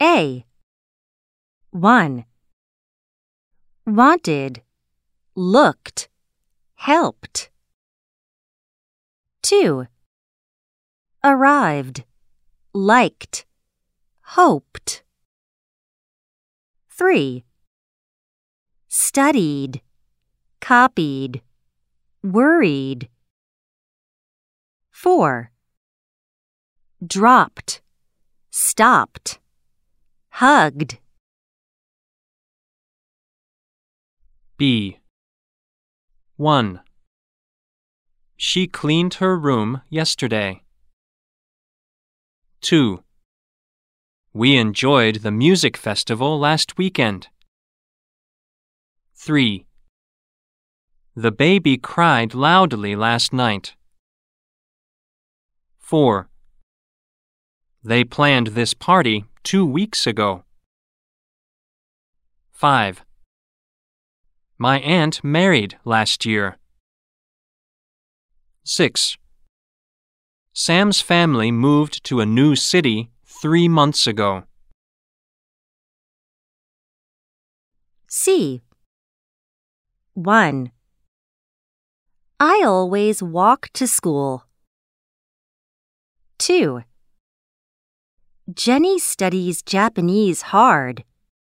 A. 1. Wanted, looked, helped. 2. Arrived, liked, hoped. 3. Studied, copied, worried. 4. Dropped, stopped, hugged. B. 1. She cleaned her room yesterday. 2. We enjoyed the music festival last weekend. 3. The baby cried loudly last night. 4. They planned this party 2 weeks ago. 5. My aunt married last year. 6. Sam's family moved to a new city 3 months ago. C. 1. I always walk to school. 2. Jenny studies Japanese hard.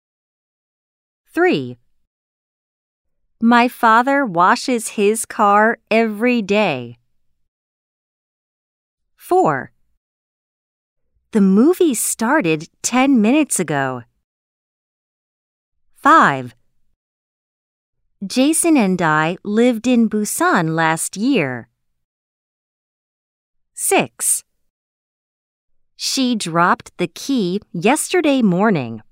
3. My father washes his car every day. 4. The movie started 10 minutes ago. 5. Jason and I lived in Busan last year. 6. She dropped the key yesterday morning.